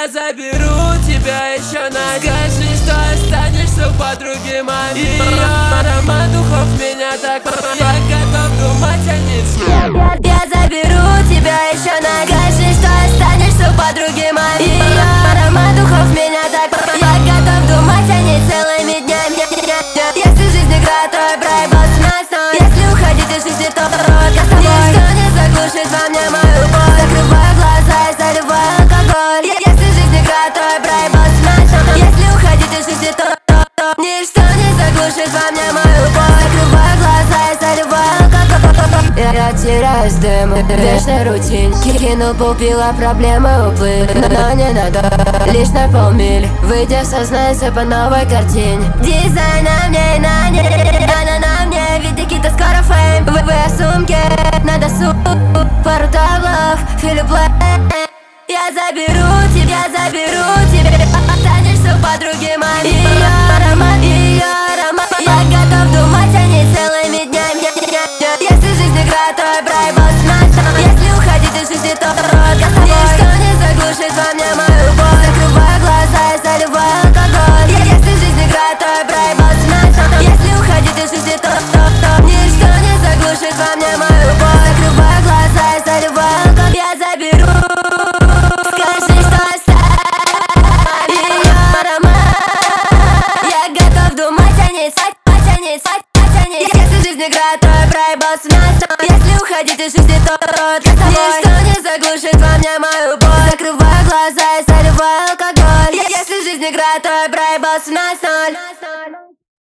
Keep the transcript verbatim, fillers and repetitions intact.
Я заберу тебя еще на день. Скажи, что останешься у подруги моей. Ее аромат духов меня так манит. Я готов думать о ней. Я заберу тебя еще на день. Скажи, что останешься у подруги моей. Ее аромат духов меня так манит. Я готов думать о ней целыми днями. Если жизнь игра, то я проебался на сто. Если уходить из жизни, то только с тобой. Ничто не заглушит во мне мою боль. Закрываю глаза и заливаю алкоголь. Если жизнь игра, то я проебался на сто. Если уходить из жизни, то, то, то ничто не заглушит во мне мою боль. Закрываю глаза и заливаю алкоголь. Я, я теряюсь в дыму, в вечной рутине. Кинул полпила, проблемы уплыли. Но не надо, лишь на полмили. Выйдя в сознание по новой картине. Дизайн на мне и на ней, она на мне. Види какие-то скоро фейм. Вы, вы о сумке, надо суп. Пару таблов, Филипп Лейн. Я заберу тебя, заберу тебя. Останешься у подруги моей. Ее аромат, ее аромат. Я готов думать о ней целыми днями. Если жизнь игра, то я проебался на сто. Если уходить из жизни, то только с тобой. Ничто не заглушит во мне мою боль. Закрываю глаза и заливаю алкоголь. Если жизнь игра, то я проебался на сто. Если уходить из жизни, то, то, то ничто не заглушит во мне мою боль. Закрываю глаза и заливаю алкоголь. Я заберу. Скажи, что оставь ее аромат. Я готов думать о ней, спать, спать о ней, спать, спать о ней. Если жизнь игра, то я проебался на сто. Если уходить из жизни, то только с тобой. Ничто не заглушит во мне мою боль. Закрываю глаза и заливаю алкоголь. Если жизнь игра, то я проебался на ноль.